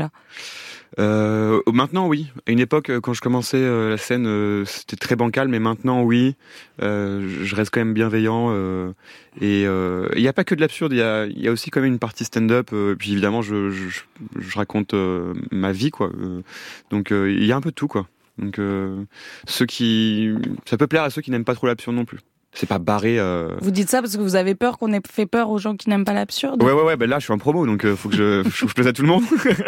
Euh, maintenant, oui. À une époque, quand je commençais euh, la scène, euh, c'était très bancal, mais maintenant, oui. Euh, je reste quand même bienveillant. Euh, et il euh, n'y a pas que de l'absurde, il y a, y a aussi quand même une partie stand-up. Euh, puis évidemment, je, je, je raconte euh, ma vie, quoi. Euh, donc, il euh, y a un peu de tout, quoi. Donc, euh, ceux qui, ça peut plaire à ceux qui n'aiment pas trop l'absurde non plus. C'est pas barré. Euh... Vous dites ça parce que vous avez peur qu'on ait fait peur aux gens qui n'aiment pas l'absurde ? Ouais, ouais, ouais. Ben là, je suis en promo, donc euh, faut que je, faut que je plaise à tout le monde.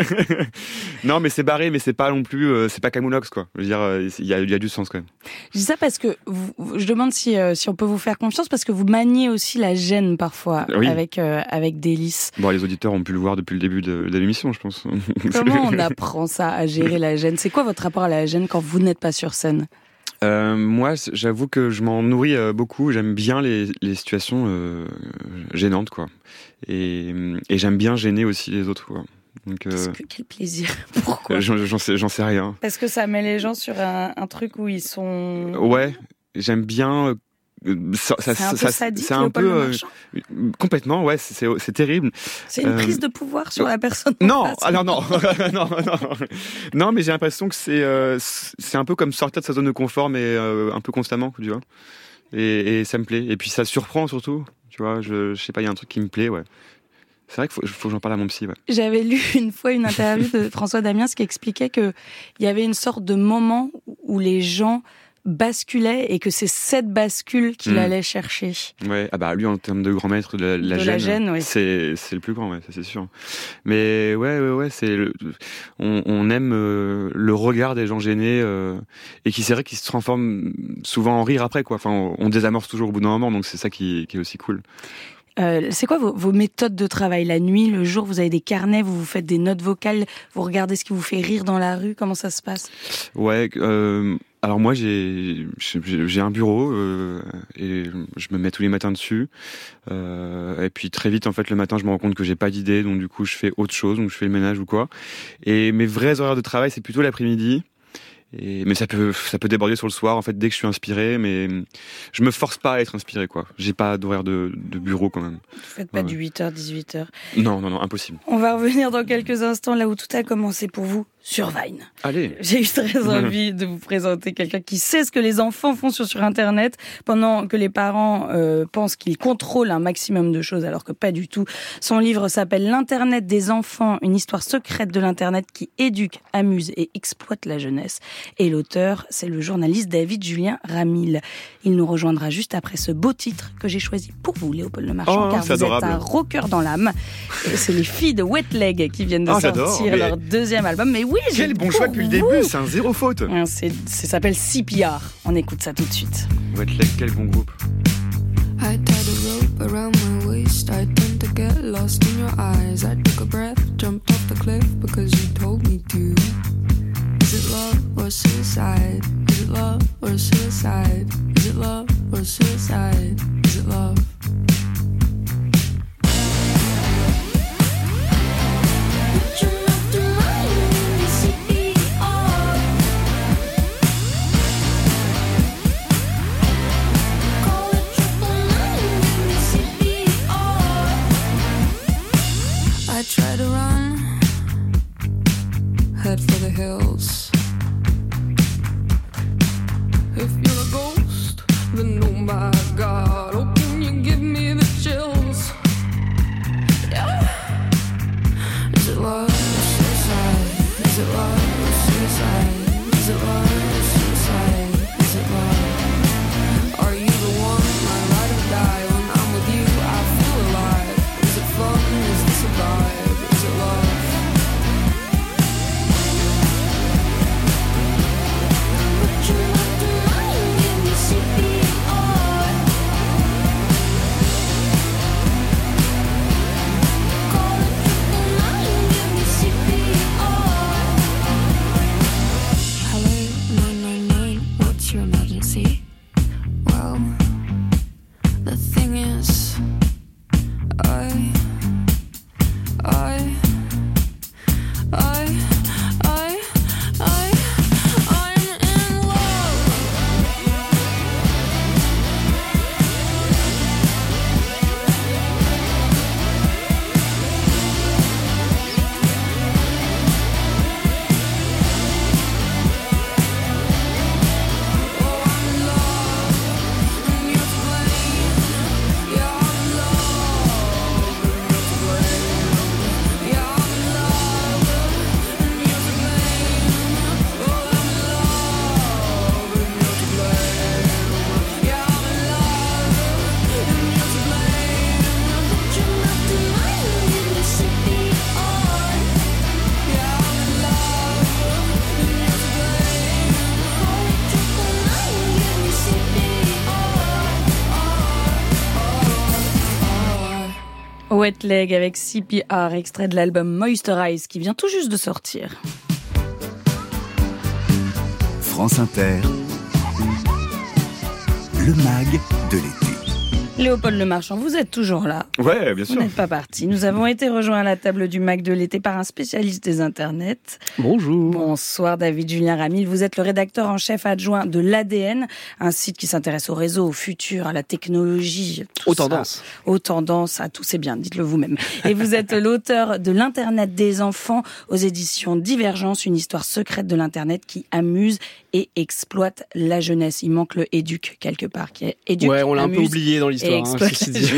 Non, mais c'est barré, mais c'est pas non plus, euh, c'est pas Camoulox, quoi. Je veux dire, il y a, il y a du sens quand même. Je dis ça parce que vous, je demande si, euh, si on peut vous faire confiance parce que vous maniez aussi la gêne parfois oui. avec euh, avec délice. Bon, les auditeurs ont pu le voir depuis le début de, de l'émission, je pense. Comment on apprend ça à gérer la gêne ? C'est quoi votre rapport à la gêne quand vous n'êtes pas sur scène ? Euh, moi, j'avoue que je m'en nourris euh, beaucoup. J'aime bien les, les situations euh, gênantes, quoi. Et, et j'aime bien gêner aussi les autres, quoi. Donc, euh, que, quel plaisir. Pourquoi ? j'en, j'en, sais, j'en sais rien. Parce que ça met les gens sur un, un truc où ils sont... Ouais, j'aime bien... Euh, Ça, ça, c'est un ça, peu sadique, c'est un peu euh, complètement, ouais, c'est, c'est, c'est terrible. C'est une euh, prise de pouvoir sur la personne. Non, alors non, non, non, non, mais j'ai l'impression que c'est, euh, c'est un peu comme sortir de sa zone de confort, mais euh, un peu constamment, tu vois. Et, et ça me plaît. Et puis ça surprend surtout, tu vois. Je, je sais pas, il y a un truc qui me plaît, ouais. C'est vrai qu'il faut, faut que j'en parle à mon psy. Ouais. J'avais lu une fois une interview de François Damiens qui expliquait que il y avait une sorte de moment où les gens basculait et que c'est cette bascule qu'il mmh. allait chercher. Ouais, ah bah lui en termes de grand maître de la, la de gêne, la gêne oui. c'est c'est le plus grand, ouais, ça c'est sûr. Mais ouais, ouais, ouais, c'est le, on, on aime euh, le regard des gens gênés euh, et qui c'est vrai qu'ils se transforment souvent en rire après quoi. Enfin, on, on désamorce toujours au bout d'un moment, donc c'est ça qui, qui est aussi cool. Euh, c'est quoi vos, vos méthodes de travail? La nuit, le jour, vous avez des carnets, vous vous faites des notes vocales, vous regardez ce qui vous fait rire dans la rue, comment ça se passe? Ouais, euh, alors moi j'ai j'ai, j'ai un bureau euh, et je me mets tous les matins dessus. Euh, et puis très vite en fait le matin je me rends compte que j'ai pas d'idée, donc du coup je fais autre chose, donc je fais le ménage ou quoi. Et mes vrais horaires de travail c'est plutôt l'après-midi. Et, mais ça peut, ça peut déborder sur le soir, en fait, dès que je suis inspiré, mais je me force pas à être inspiré, quoi. J'ai pas d'horaire de, de bureau, quand même. Vous faites pas ouais. du huit heures, dix-huit heures. Non, non, non, impossible. On va revenir dans quelques instants là où tout a commencé pour vous. Sur Vine. Allez. J'ai eu très envie de vous présenter quelqu'un qui sait ce que les enfants font sur, sur Internet, pendant que les parents euh, pensent qu'ils contrôlent un maximum de choses, alors que pas du tout. Son livre s'appelle L'Internet des enfants, une histoire secrète de l'Internet qui éduque, amuse et exploite la jeunesse. Et l'auteur, c'est le journaliste David Julien Ramil. Il nous rejoindra juste après ce beau titre que j'ai choisi pour vous, Léopold Lemarchand, oh, car vous adorable. êtes un rocker dans l'âme. Et c'est les filles de Wet Leg qui viennent de oh, sortir mais... leur deuxième album. Mais oui, quel bon choix depuis le début, c'est un zéro faute. C'est, ça s'appelle C P R. On écoute ça tout de suite. Wet Leg, quel bon groupe. I tied a rope around my waist. I tend to get lost in your eyes. I took a breath, jumped off the cliff because you told me to. Is it love or suicide? Is it love or suicide? Is it love or suicide? Is it love? I try to run, head for the hills. If you're a ghost, then oh my God, oh can you give me the chills? Yeah. Is it love or suicide? Is it love or suicide? Is it love or suicide? Is it love? Are you the one, my ride or die? When I'm with you, I feel alive. Is it fun? Is this a vibe? Is it love? Put your left in mine, give me C P R. Call it triple nine, give me C P R. Hello, nine nine nine, what's your emergency? Well, the thing is, I... I, I, I, I, I'm in love. Oh, I'm in love, and you're to blame. Yeah, I'm in love, and you're to blame. Yeah, I'm in love, and you're to blame. Oh, I'm in love, and you're to blame. Yeah, I'm in love, and you're to blame. Put your left in mine, give me C P R. Yeah, I'm in love, and you're to blame. Call it triple nine, give me C P R. Wet Leg avec C P R, extrait de l'album Moisturize qui vient tout juste de sortir. France Inter, le mag de l'été. Léopold Lemarchand, vous êtes toujours là. Ouais, bien sûr. Vous n'êtes pas parti. Nous avons été rejoints à la table du Mac de l'été par un spécialiste des internets. Bonjour. Bonsoir David Julien Ramil. Vous êtes le rédacteur en chef adjoint de l'A D N, un site qui s'intéresse au réseau, au futur, à la technologie. Aux tendances. Aux tendances, à tout, c'est bien, dites-le vous-même. Et vous êtes l'auteur de l'Internet des enfants aux éditions Divergence, une histoire secrète de l'Internet qui amuse et exploite la jeunesse. Il manque le éduque quelque part, qui est éduque, ouais, on l'a amuse, un peu oublié dans l'histoire. histoire. Hein, ceci dit.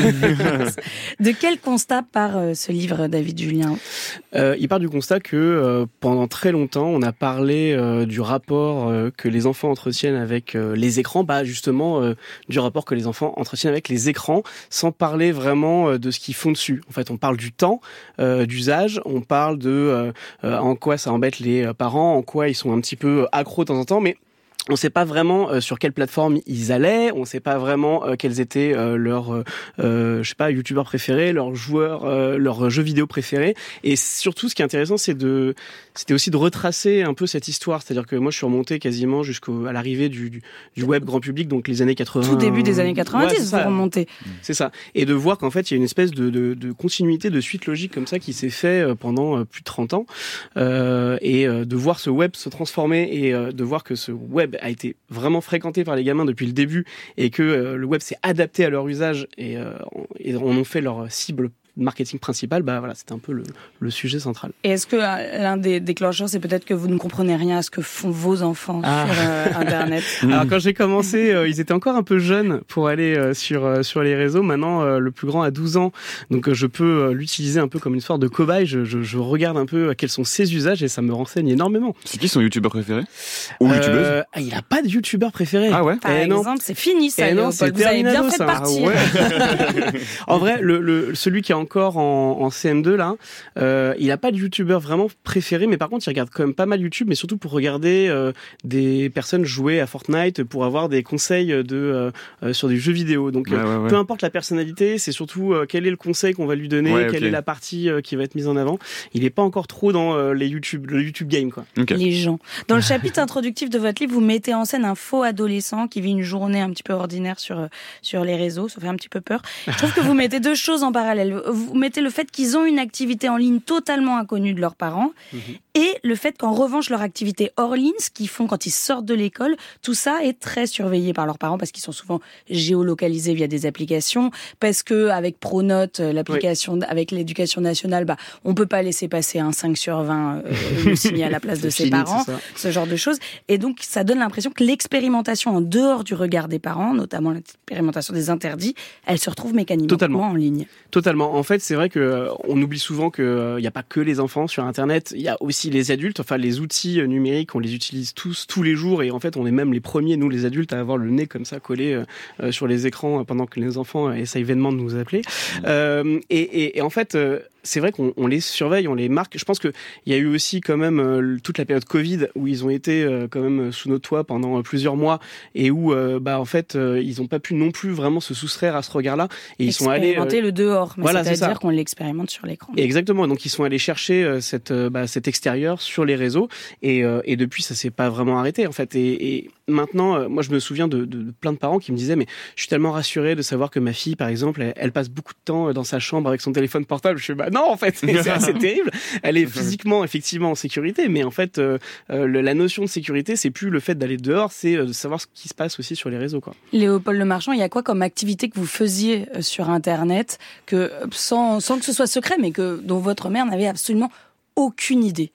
De quel constat part euh, ce livre, David Julien? euh, Il part du constat que euh, pendant très longtemps, on a parlé euh, du rapport euh, que les enfants entretiennent avec euh, les écrans, bah justement euh, du rapport que les enfants entretiennent avec les écrans, sans parler vraiment euh, de ce qu'ils font dessus. En fait, on parle du temps euh, d'usage, on parle de euh, euh, en quoi ça embête les parents, en quoi ils sont un petit peu accros de temps en temps, mais on ne sait pas vraiment euh, sur quelle plateforme ils allaient, on ne sait pas vraiment euh, quels étaient euh, leurs, euh, je sais pas, youtubeurs préférés, leurs joueurs, euh, leurs jeux vidéo préférés. Et surtout, ce qui est intéressant, c'est de, c'était aussi de retracer un peu cette histoire. C'est-à-dire que moi, je suis remonté quasiment jusqu'à l'arrivée du, du, du web grand public, donc les années quatre-vingts. Tout début des années quatre-vingt-dix, ouais, vous remontez. C'est ça. Et de voir qu'en fait, il y a une espèce de, de, de continuité, de suite logique comme ça qui s'est fait pendant plus de trente ans. Euh, et de voir ce web se transformer et de voir que ce web a été vraiment fréquenté par les gamins depuis le début et que euh, le web s'est adapté à leur usage et, euh, et en ont fait leur cible marketing principal, bah voilà, c'était un peu le, le sujet central. Et est-ce que euh, l'un des déclencheurs, c'est peut-être que vous ne comprenez rien à ce que font vos enfants ah. sur euh, Internet? Alors quand j'ai commencé, euh, ils étaient encore un peu jeunes pour aller euh, sur euh, sur les réseaux. Maintenant, euh, le plus grand a douze ans, donc euh, je peux euh, l'utiliser un peu comme une sorte de cobaye. Je, je, je regarde un peu quels sont ses usages et ça me renseigne énormément. C'est qui son youtubeur préféré ou euh, youtubeuse? Ah, il a pas de youtubeur préféré. Ah ouais. Par et exemple, non. c'est fini ça. Et non, c'est vous avez bien fait de ça. partir. Ah ouais. En vrai, le, le celui qui est encore en, en C M deux là, euh, il a pas de youtubeur vraiment préféré, mais par contre il regarde quand même pas mal YouTube, mais surtout pour regarder euh, des personnes jouer à Fortnite, pour avoir des conseils de euh, sur des jeux vidéo. Donc ouais, ouais, ouais. peu importe la personnalité, c'est surtout euh, quel est le conseil qu'on va lui donner, ouais, quelle okay. est la partie euh, qui va être mise en avant. Il est pas encore trop dans euh, les YouTube, le YouTube game quoi. Okay. Les gens. Dans le chapitre introductif de votre livre, vous mettez en scène un faux adolescent qui vit une journée un petit peu ordinaire sur sur les réseaux. Ça fait un petit peu peur. Je trouve que vous mettez deux choses en parallèle. Vous mettez le fait qu'ils ont une activité en ligne totalement inconnue de leurs parents mmh. et le fait qu'en revanche leur activité hors ligne, ce qu'ils font quand ils sortent de l'école, tout ça est très surveillé par leurs parents parce qu'ils sont souvent géolocalisés via des applications, parce que avec Pronote, l'application oui. avec l'éducation nationale, bah on peut pas laisser passer un cinq sur vingt euh, le signer à la place de ses fini, parents, ce genre de choses. Et donc ça donne l'impression que l'expérimentation en dehors du regard des parents, notamment l'expérimentation des interdits, elle se retrouve mécaniquement Totalement. en ligne. Totalement. En fait, c'est vrai que euh, on oublie souvent qu'il n'y euh, a pas que les enfants sur Internet, il y a aussi les adultes. Enfin, les outils euh, numériques, on les utilise tous, tous les jours. Et en fait, on est même les premiers, nous les adultes, à avoir le nez comme ça collé euh, euh, sur les écrans euh, pendant que les enfants euh, essayent vainement de nous appeler. Euh, et, et, et en fait... Euh, c'est vrai qu'on on les surveille, on les marque. Je pense qu'il y a eu aussi quand même euh, toute la période Covid où ils ont été euh, quand même sous nos toits pendant euh, plusieurs mois et où euh, bah en fait euh, ils n'ont pas pu non plus vraiment se soustraire à ce regard-là et ils sont allés expérimenter euh, le dehors, mais voilà, c'est-à-dire qu'on l'expérimente sur l'écran. Exactement. Donc ils sont allés chercher euh, cette euh, bah, cet extérieur sur les réseaux et euh, et depuis ça s'est pas vraiment arrêté en fait. Et, et maintenant, euh, moi je me souviens de, de, de plein de parents qui me disaient mais je suis tellement rassuré de savoir que ma fille par exemple elle, elle passe beaucoup de temps dans sa chambre avec son téléphone portable. Je suis bah non en fait c'est assez terrible. Elle est physiquement effectivement en sécurité, mais en fait euh, euh, la notion de sécurité c'est plus le fait d'aller dehors, c'est euh, de savoir ce qui se passe aussi sur les réseaux quoi. Léopold Lemarchand, il y a quoi comme activité que vous faisiez sur Internet que sans sans que ce soit secret, mais que dont votre mère n'avait absolument aucune idée?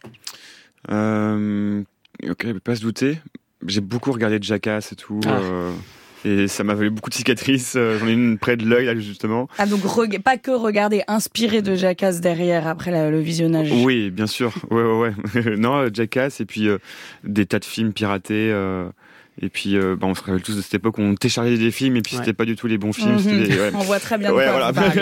Euh, ok, elle peut pas se douter. J'ai beaucoup regardé Jackass et tout. Ah. Euh... Et ça m'a valu beaucoup de cicatrices. J'en ai une près de l'œil, là, justement. Ah, donc reg- pas que regarder, inspiré de Jackass derrière, après la, le visionnage. Oui, bien sûr. Ouais, ouais, ouais. Non, Jackass, et puis euh, des tas de films piratés. Euh, et puis, euh, bah, on se rappelle tous de cette époque où on téléchargeait des films, et puis ouais. c'était pas du tout les bons films. Mmh. C'était des, ouais. On voit très bien de ouais, quoi voilà. on parle.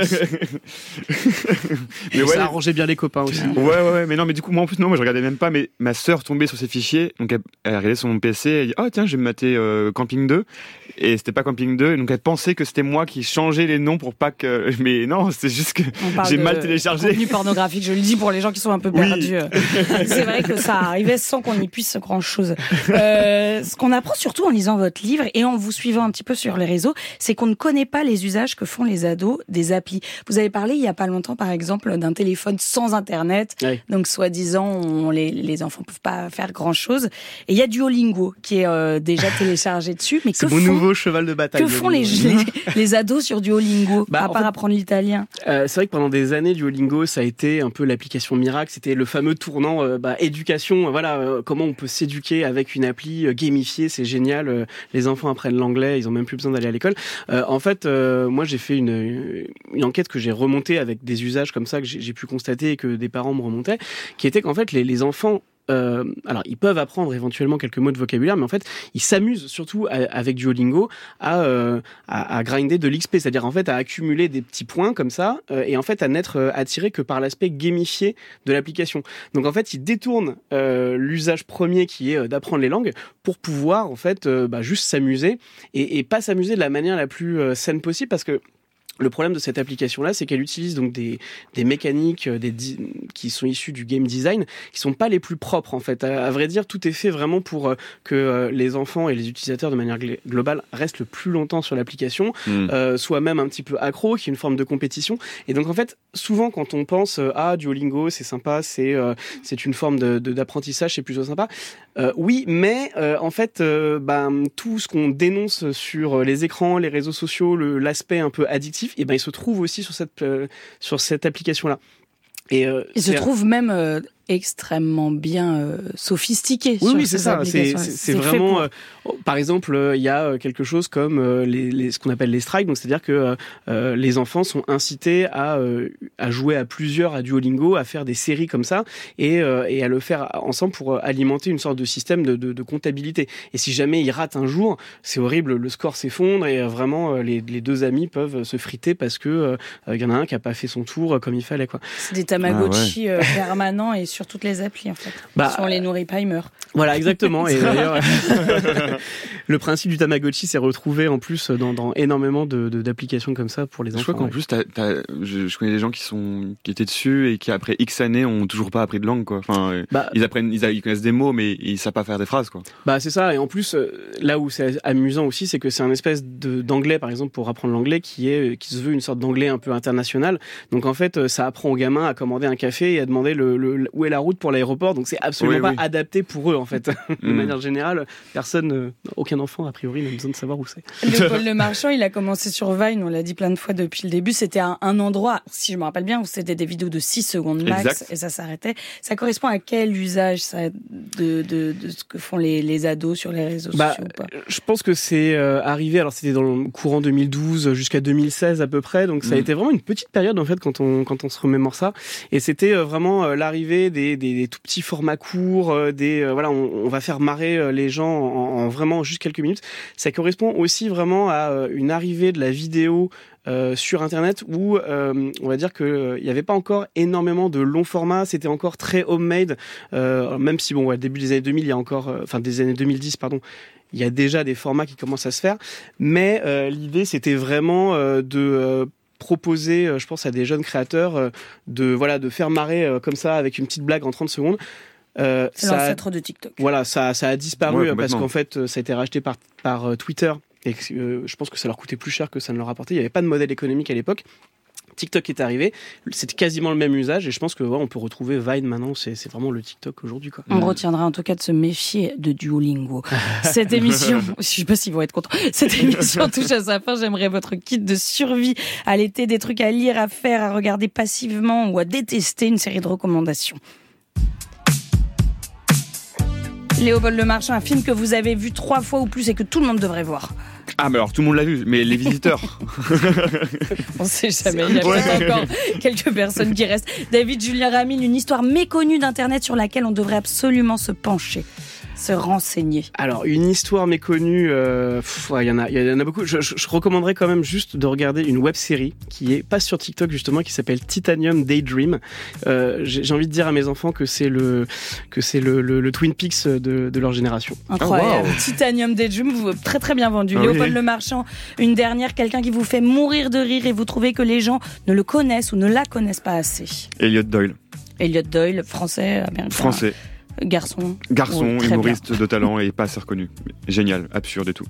Mais ouais, ça arrangeait bien les copains aussi. Ouais, ouais, ouais. Mais non, mais du coup, moi en plus, non, moi je regardais même pas. Mais ma sœur tombait sur ces fichiers, donc elle, elle regardait sur mon P C, elle dit oh tiens, je vais me mater euh, Camping deux. Et c'était pas Camping deux, donc elle pensait que c'était moi qui changeais les noms pour pas que. Mais non, c'est juste que j'ai mal téléchargé. Contenu pornographique, je le dis pour les gens qui sont un peu oui. perdus. C'est vrai que ça arrivait sans qu'on y puisse grand chose. Euh, ce qu'on apprend surtout en lisant votre livre et en vous suivant un petit peu sur les réseaux, c'est qu'on ne connaît pas les usages que font les ados des applis. Vous avez parlé il y a pas longtemps, par exemple, d'un téléphone sans Internet. Oui. Donc, soi-disant, on, les, les enfants peuvent pas faire grand-chose. Et il y a Duolingo qui est euh, déjà téléchargé dessus. Mais c'est que mon font, nouveau cheval de bataille. Que font les, les, les ados sur Duolingo, bah, à part fait, apprendre l'italien? euh, C'est vrai que pendant des années, Duolingo, ça a été un peu l'application miracle. C'était le fameux tournant euh, bah, éducation. Voilà, euh, comment on peut s'éduquer avec une appli euh, gamifiée, c'est génial. génial, euh, les enfants apprennent l'anglais, ils ont même plus besoin d'aller à l'école. Euh, en fait, euh, moi j'ai fait une, une enquête que j'ai remontée avec des usages comme ça que j'ai, j'ai pu constater et que des parents me remontaient, qui était qu'en fait les, les enfants Euh, alors, ils peuvent apprendre éventuellement quelques mots de vocabulaire, mais en fait, ils s'amusent surtout à, avec Duolingo à, euh, à, à grinder de l'X P, c'est-à-dire en fait à accumuler des petits points comme ça, euh, et en fait à n'être euh, attiré que par l'aspect gamifié de l'application. Donc en fait, ils détournent euh, l'usage premier qui est euh, d'apprendre les langues pour pouvoir en fait euh, bah, juste s'amuser et, et pas s'amuser de la manière la plus euh, saine possible, parce que le problème de cette application-là, c'est qu'elle utilise donc des, des mécaniques des di- qui sont issues du game design, qui sont pas les plus propres en fait. À, à vrai dire, tout est fait vraiment pour euh, que euh, les enfants et les utilisateurs de manière gl- globale restent le plus longtemps sur l'application, mmh. euh, soient même un petit peu accro, qu'il y ait une forme de compétition. Et donc en fait, souvent quand on pense euh, ah Duolingo, c'est sympa, c'est euh, c'est une forme de, de, d'apprentissage, c'est plutôt sympa. Euh, oui, mais euh, en fait, euh, ben tout ce qu'on dénonce sur les écrans, les réseaux sociaux, le, l'aspect un peu addictif, et ben il se trouve aussi sur cette euh, sur cette application là. Et euh, il se trouve même euh, extrêmement bien euh, sophistiqué. Oui, sur oui, c'est ça. C'est, c'est, c'est, c'est vraiment. Pour... Euh, par exemple, il euh, y a quelque chose comme euh, les, les, ce qu'on appelle les strikes. Donc, c'est-à-dire que euh, les enfants sont incités à, euh, à jouer à plusieurs à Duolingo, à faire des séries comme ça, et, euh, et à le faire ensemble pour alimenter une sorte de système de, de, de comptabilité. Et si jamais ils ratent un jour, c'est horrible. Le score s'effondre et euh, vraiment euh, les, les deux amis peuvent se friter parce que il euh, y en a un qui a pas fait son tour comme il fallait, quoi. C'est des Tamagotchi ah ouais. euh, permanents et sur toutes les applis en fait. Bah, si on les nourrit pas, ils meurent. Voilà, exactement. Et d'ailleurs, le principe du Tamagotchi s'est retrouvé en plus dans, dans énormément de, de, d'applications comme ça pour les enfants. Je crois qu'en ouais. plus, t'as, t'as, je, je connais des gens qui sont qui étaient dessus et qui après X années ont toujours pas appris de langue, quoi. Enfin, bah, ils apprennent, ils, ils connaissent des mots, mais ils savent pas faire des phrases, quoi. Bah c'est ça. Et en plus, là où c'est amusant aussi, c'est que c'est un espèce de d'anglais, par exemple, pour apprendre l'anglais, qui est qui se veut une sorte d'anglais un peu international. Donc en fait, ça apprend aux gamins à commander un café et à demander le, le où est la route pour l'aéroport. Donc c'est absolument oui, pas oui. adapté pour eux en fait. De mm. manière générale, personne, euh, aucun enfant a priori n'a besoin de savoir où c'est. Léopold Lemarchand, il a commencé sur Vine, on l'a dit plein de fois depuis le début. C'était un, un endroit, si je me rappelle bien, où c'était des vidéos de six secondes max exact. Et ça s'arrêtait. Ça correspond à quel usage ça, de, de, de ce que font les, les ados sur les réseaux bah, sociaux ou pas? Je pense que c'est euh, arrivé, alors c'était dans le courant deux mille douze jusqu'à deux mille seize à peu près, donc ça mm. a été vraiment une petite période en fait quand on, quand on se remémore ça. Et c'était euh, vraiment euh, l'arrivée des, des, des tout petits formats courts, euh, des euh, voilà, on, on va faire marrer euh, les gens en, en vraiment juste quelques minutes. Ça correspond aussi vraiment à euh, une arrivée de la vidéo Euh, sur Internet où euh, on va dire que il euh, y avait pas encore énormément de longs formats, c'était encore très homemade, euh, même si bon, ouais, début des années deux mille, il y a encore, enfin euh, des années deux mille dix, pardon, il y a déjà des formats qui commencent à se faire, mais euh, l'idée c'était vraiment euh, de euh, proposer, euh, je pense à des jeunes créateurs, euh, de voilà, de faire marrer euh, comme ça avec une petite blague en trente secondes. Euh, c'est ça l'ancêtre a, de TikTok. Voilà, ça, ça a disparu ouais, parce qu'en fait, ça a été racheté par, par euh, Twitter. Et euh, je pense que ça leur coûtait plus cher que ça ne leur rapportait. Il n'y avait pas de modèle économique à l'époque. TikTok est arrivé, c'était quasiment le même usage et je pense que ouais, on peut retrouver Vine maintenant, c'est, c'est vraiment le TikTok aujourd'hui, quoi. On mmh. retiendra en tout cas de se méfier de Duolingo. Cette émission, je sais pas s'ils vont être contents, cette émission touche à sa fin. J'aimerais votre kit de survie à l'été, des trucs à lire, à faire, à regarder passivement ou à détester, une série de recommandations. Léopold Lemarchand, un film que vous avez vu trois fois ou plus et que tout le monde devrait voir. Ah, mais alors tout le monde l'a vu, mais les visiteurs. On sait jamais, il y a ouais. peut-être encore quelques personnes qui restent. David Julien Ramil, une histoire méconnue d'Internet sur laquelle on devrait absolument se pencher. Se renseigner. Alors, une histoire méconnue, euh, pff, ouais, y en a, y en a beaucoup. Je, je, je recommanderais quand même juste de regarder une web-série qui est pas sur TikTok justement, qui s'appelle Titanium Daydream. Euh, j'ai, j'ai envie de dire à mes enfants que c'est le que c'est le, le, le Twin Peaks de, de leur génération. Incroyable. Oh, wow. Titanium Daydream, vous très très bien vendu. Ah, Léopold oui. Lemarchand, une dernière, quelqu'un qui vous fait mourir de rire et vous trouvez que les gens ne le connaissent ou ne la connaissent pas assez. Elliot Doyle. Elliot Doyle, français, américain. Français. Garçon. Garçon, oh, humoriste bien. de talent et pas assez reconnu. Génial, absurde et tout.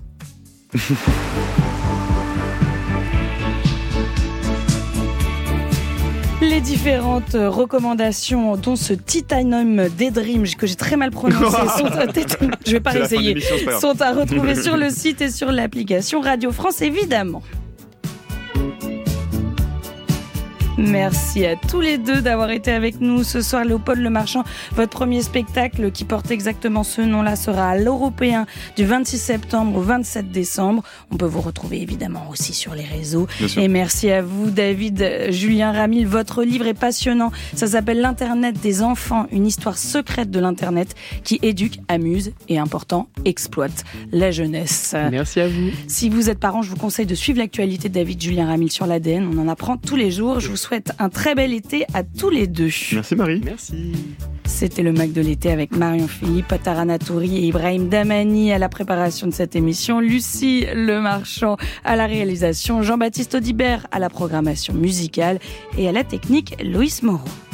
Les différentes recommandations, dont ce Titanium Daydream que j'ai très mal prononcé, sont à, je vais pas réessayer, sont à retrouver sur le site et sur l'application Radio France évidemment. Merci à tous les deux d'avoir été avec nous ce soir. Léopold Lemarchand, votre premier spectacle qui porte exactement ce nom-là sera à l'Européen du vingt-six septembre au vingt-sept décembre. On peut vous retrouver évidemment aussi sur les réseaux. Et merci à vous, David Julien Ramil. Votre livre est passionnant. Ça s'appelle L'Internet des enfants, une histoire secrète de l'Internet qui éduque, amuse et, important, exploite la jeunesse. Merci à vous. Si vous êtes parent, je vous conseille de suivre l'actualité de David Julien Ramil sur l'A D N. On en apprend tous les jours. Je vous souhaite un très bel été à tous les deux. Merci Marie. Merci. C'était le Mac de l'été avec Marion Philippe, Tarana Touri et Ibrahim Damani à la préparation de cette émission, Lucie Lemarchand à la réalisation, Jean-Baptiste Audibert à la programmation musicale et à la technique, Loïs Moreau.